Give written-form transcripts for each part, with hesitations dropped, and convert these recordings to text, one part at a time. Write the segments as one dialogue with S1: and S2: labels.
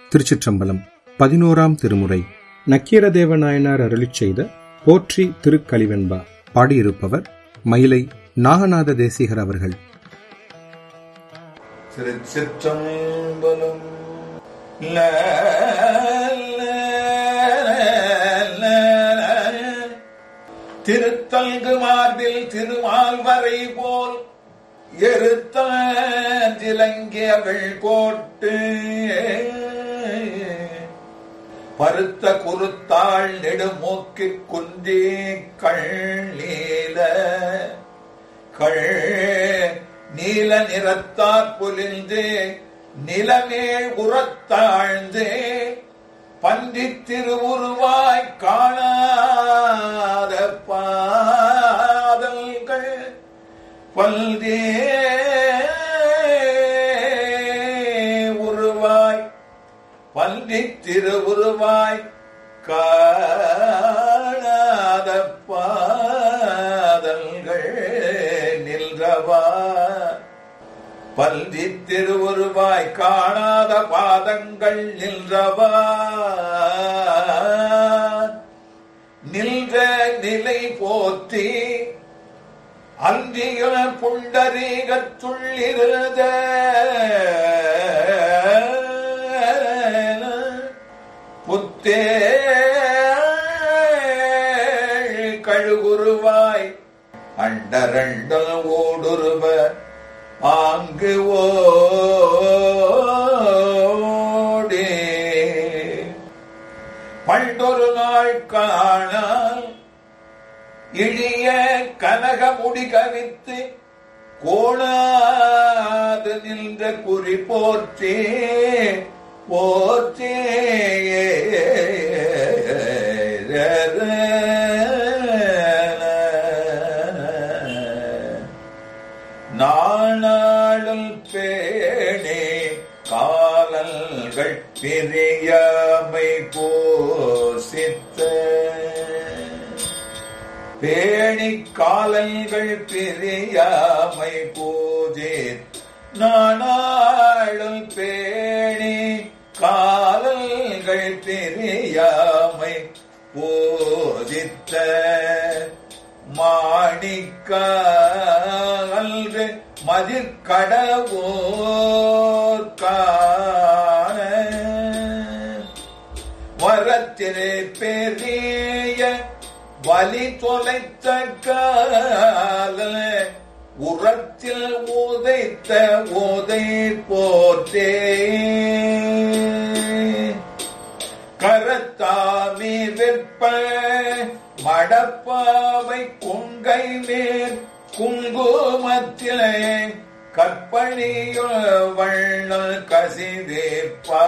S1: திருச்சிற்றம்பலம். 11ஆம் திருமுறை நக்கீரதேவ நாயனார் அருளிச் செய்த போற்றி திருக்கலிவெண்பா. பாடியிருப்பவர் மயிலை நாகநாத தேசிகர் அவர்கள்.
S2: திருச்சிற்றம்பலம். திருத்தல்கு மார்பில் திருமால்வரை போல் எருத்திலங்கியவள் கோட்டு பருத்த குருத்தாள் நெடுமூக்கு குந்தி நீல நிறத்தாற் பொலிந்து நிலமேல் உரத்தாழ்ந்து பன்றி திருவுருவாய் காணாத பாதல்கள் பல்தே உருவாய் பன்றி திருவுருவாய் காணாத பாதல்கள் நின்றவா. பல்தி திருவுருவாய் காணாத பாதங்கள் நின்றவா. நின்ற நிலை போற்றி அந்திய புண்டரீகத்துள்ளிருந்த புத்தே கழுகுருவாய் அண்டரண்டல் ஓடுருவ ஆங்கு ஓடே பண்டொரு நாள் காணால் இழிய கனக முடி கவித்து கோணாது நின்ற குறி போற்றே போற்றே நாணாளும் பேணே காலல்கள் பிரியமை போசித்த பேணி காலல்கள் பிரியாமை பூஜே நாணாளும் பேணி காலல்கள் பிரியாமை போதித்த மாணிக்கல்று மதிர்கடவோர்கான வரத்திலே பெரிய வலி தொலைத்த கால உரத்தில் உதைத்த உதை போற்றே கரத்தாமி வெப்ப மடப்பாவை கொங்கை மேல் குங்குமத்திலே கற்பணியுள் வண்ணல் கசிதேப்பா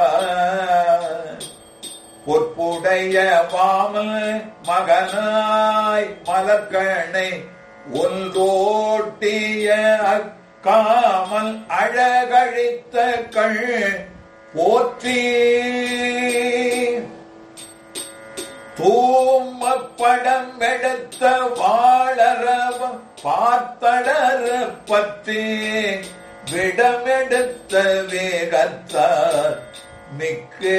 S2: பொற்புடைய வாமல் மகனாய் மலர்கணை ஒன்றோட்டிய காமல் அழகழித்த கள் போற்றி தூமப்படம் எடுத்த வாழறவம் பார்த்தடர பற்றி விடமெடுத்த வேகத்தார் மிக்கு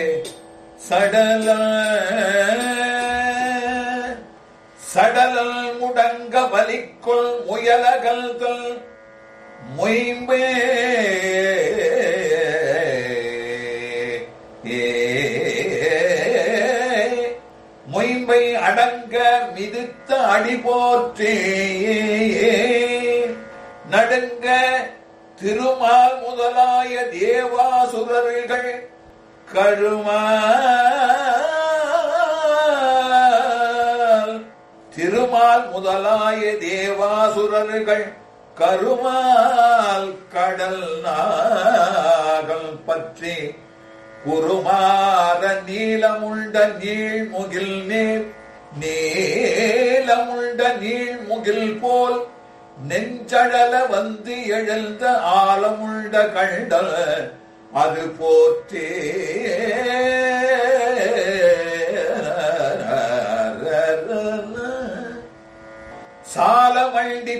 S2: சடலல் முடங்க வலிக்குள் முயலகல்கள் மொயம்பே மொயம்பை அடங்க மிதித்த அடி போற்றே நடுங்க திருமால் முதலாய தேவாசுரர்கள் திருமால் முதலாய தேவாசுரர்கள் கருமால் கடல் நாகல் பற்றி குருமாற நீலமுண்ட நீழ்முகில் நேர் நீலமுண்ட நீழ்முகில் போல் நெஞ்சடல வந்து எழுந்த ஆலமுண்ட கண்டல் அது போற்றே சாலமண்டி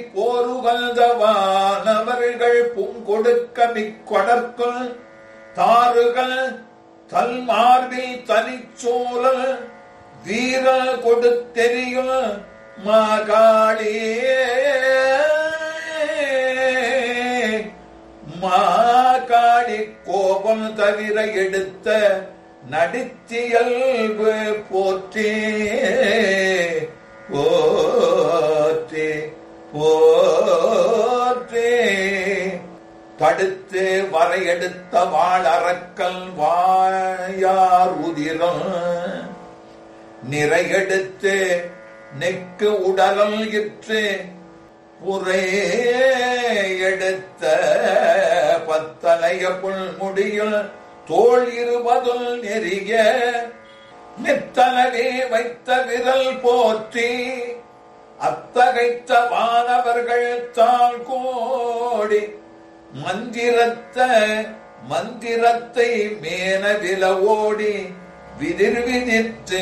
S2: போருகல்தவானவர்கள் பூங்கொடுக்க மிக்கொடற்குள் தாறுகள் தல் மார்பில் தனிச்சோழல் வீரல் கொடுத்தெறியும் மாகாளியே மாகாளி கோபம் தவிர எடுத்த நடித்தியல்பு போற்றே போற்றே போற்றே தடுத்து வரையெடுத்த வாழ் அரக்கல் வாயார் உதிரம் நிறையெடுத்து நெக்கு உடலல் இற்று புரை எடுத்த பத்தலைய புல்முடியில் தோள் இருபதுல் நெறிய மெத்தனவே வைத்த விரல் போற்றி அத்தகைத்த வானவர்கள் தாழ் கோடி மந்திரத்தை மேன விலவோடி விதிர் விதித்து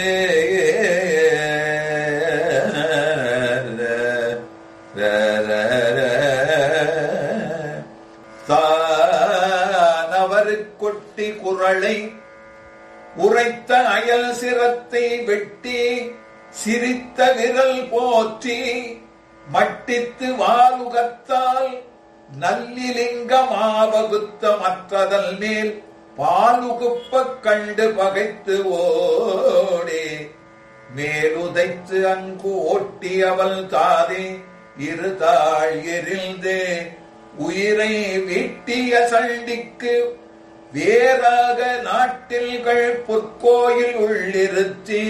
S2: தானவர் கொட்டி குரலை உரைத்த அயல் சிரத்தை வெட்டி சிரித்த விரல் போற்றி மட்டித்து வாலுகத்தால் நல்லிலிங்கமாவகுத்த மற்றதல் மேல் பாலுகுப்ப கண்டு பகைத்து ஓடி மேலுதைத்து அங்கு ஓட்டி அவள் தாதே இருதாள் எரிந்து உயிரை வீட்டிய சண்டிக்கு வேறாக நாட்டில்கள் பொற்கோயில் உள்ளிருத்தி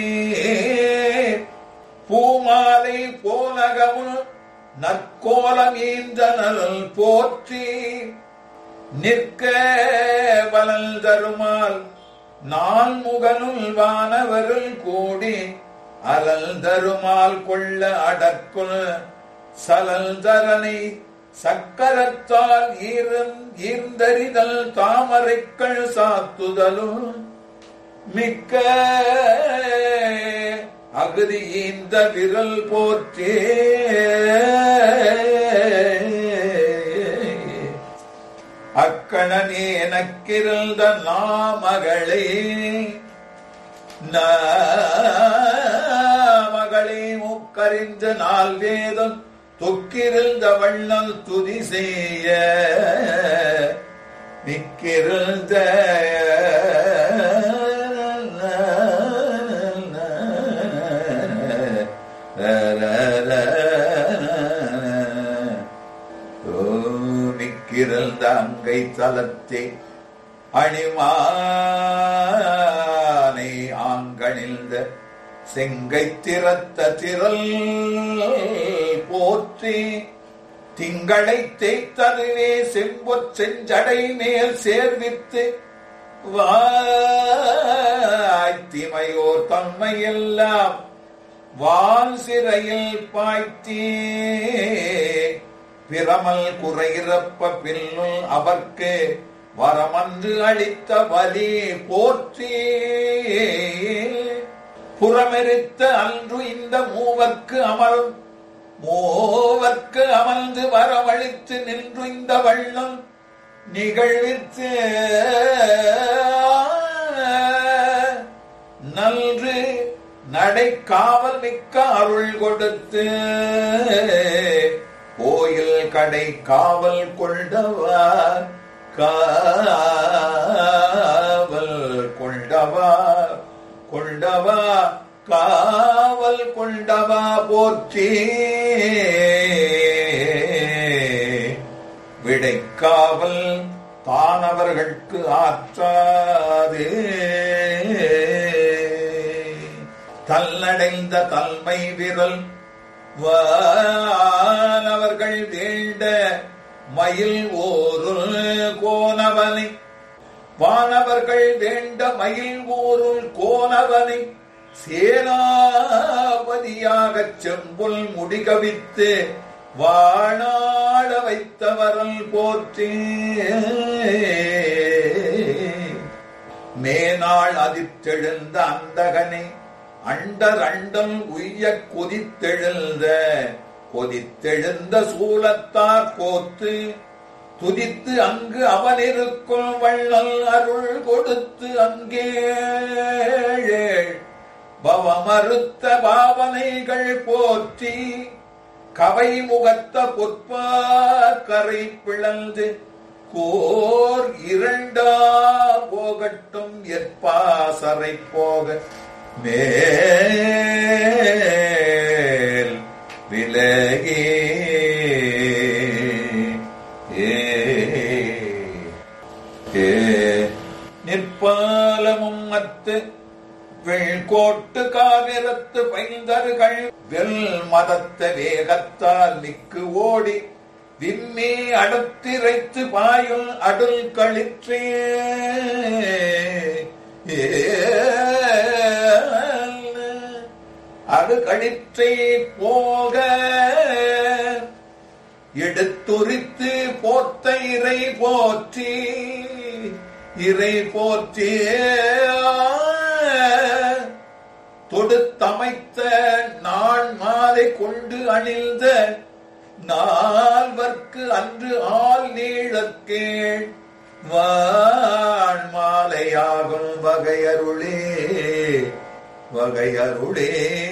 S2: பூமாலை போனகமும் நற்கோலம் ஈந்த நலல் போற்றி நிற்க வலல் தருமால் நான் முகனுள் வானவருள் கூடி அலல் தருமால் கொள்ள அடக்குள் சலல் தரனை சக்கரத்தால் ஈர்ந்தறிதல் தாமரைக்கள் சாத்துதலும் மிக்க அகுதி ஈந்த விரல் போற்றே அக்கணனே எனக்கிருந்த நாமகளே மகளே முக்கறிந்த நாள் வேதம் தொக்கிருந்த வண்ணல் துதி செய்ய மிக்கிருந்த மிக்கிருந்த அங்கை தலத்தே அணிமானை ஆங்கணிந்த செங்கை திறத்த திரள் போற்றி திங்களை தேய்த்ததுவே செம்பொற் செஞ்சடை மேல் சேர்வித்து வாய்த்திமையோர் தம்மையெல்லாம் வான் சிறையில் பாய்த்தே பிரமல் குறையிறப்ப பின்னும் அவர்க்கு வரமன்று அளித்த வலி போற்றி புறமெரித்த அன்று இந்த மூவர்க்கு அமர்ந்து வரவழித்து நின்று இந்த வள்ளம் நிகழ்வித்து நன்று நடை காவல் மிக்க அருள் கொடுத்து கோயில் கடை காவல் கொண்டவா காவல் கொண்டவா காவல் கொண்டவா போற்றி விடைக்காவல் தானவர்களுக்கு ஆற்றாது தல்லடைந்த தல்மை விரல் வானவர்கள் வேண்ட மயில் ஓருள் கோனவனை வானவர்கள் வேண்ட மயில் ஊருள் கோனவனை சேனாபதியாகச் செம்புல் முடிகவித்து வாணாட வைத்தவரல் போற்றி மேனாள் அதிர்த்தெழுந்த அந்தகனை அண்டர் அண்டம் உய்ய கொதித்தெழுந்த சூலத்தார் போத்து துதித்து அங்கு அவனிருக்கும் வள்ளல் அருள் கொடுத்து அங்கே பவமறுத்த பாவனைகள் போற்றி கவை முகத்த பொற்பார் கரை பிளந்து கோர் இரண்டா போகட்டும் எற்பாசரை போக மேல் விலகே நிற்பாலமும் அத்து வெள்கோட்டு காவிரத்து பைந்தர்கள் வெல் மதத்த வேகத்தால் மிக்கு ஓடி விம்மி அடுத்திரைத்து பாயுள் அடுல் களிற்றே அடு களிற்றை போக எடுத்துரித்து போத்த இறை போற்றி இறை போற்றி தொடுத்தமைத்த நான் மாலை கொண்டு அணிந்த நால்வர்க்கு அன்று ஆள் நீழற்கேள் வான் மாலையாகும் வகையருளே வகையருளே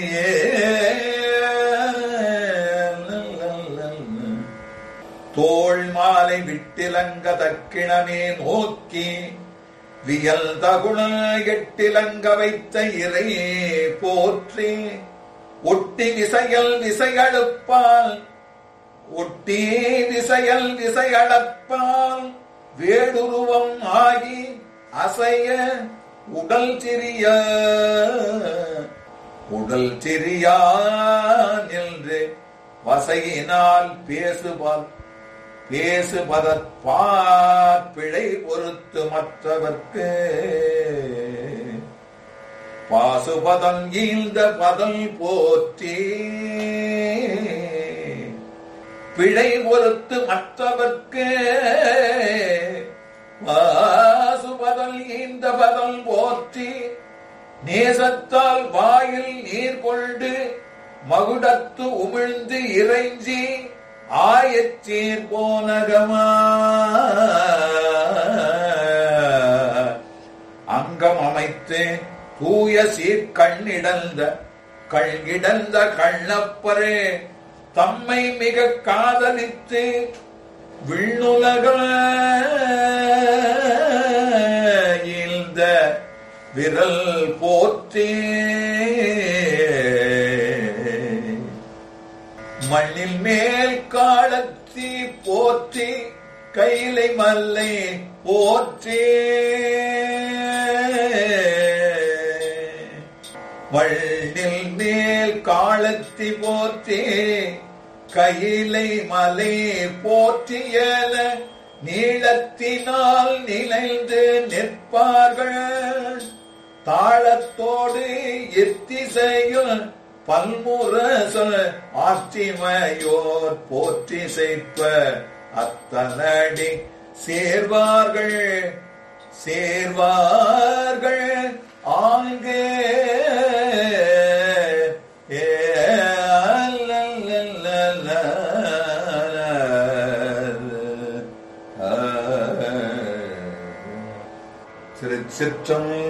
S2: தோள் மாலை விட்டிலங்க தக்கிணமே நோக்கி வியல் தகுணல் எட்டிலங்க வைத்த இறையே போற்றி ஒட்டி விசையல் விசையழுப்பால் ஒட்டி விசையல் விசையளப்பால் வேடுருவம் ஆகி அசைய உடல் சிறியான் என்று வசையினால் பேசுபதற்பார் பிழை பொறுத்து மற்றவர்க்கு பாசுபதம் ஈழ்ந்த பதல் போற்றி பிழை பொறுத்து மற்றவர்க்கு பாசுபதல் ஈந்த பதல் போற்றி நேசத்தால் வாயில் நீர் கொண்டு மகுடத்து உமிழ்ந்து இறைஞ்சி ஆயச்சீர் போனகமா அங்கம் அமைத்து தூய சீர்கண்ணிடந்த கண்ணப்பரே தம்மை மிக காதலித்து விண்ணுலக ஈழ்ந்த விரல் போற்றி மண்ணில் மேல் காலத்தி போற்றி கைலை மல்லை போற்றி மண்ணில் மேல் காலத்தி போற்றி கைலை மலை போற்றியல நீளத்தினால் நிலைந்து நிற்பார்கள் தாளத்தோடு எத்திசையுள் பல்முரசல் ஆற்றிமையோர் போற்றி செய்ப்ப அத்தனடி சேர்வார்கள் ஆங்கே திருச்சிற்றம்பலம்.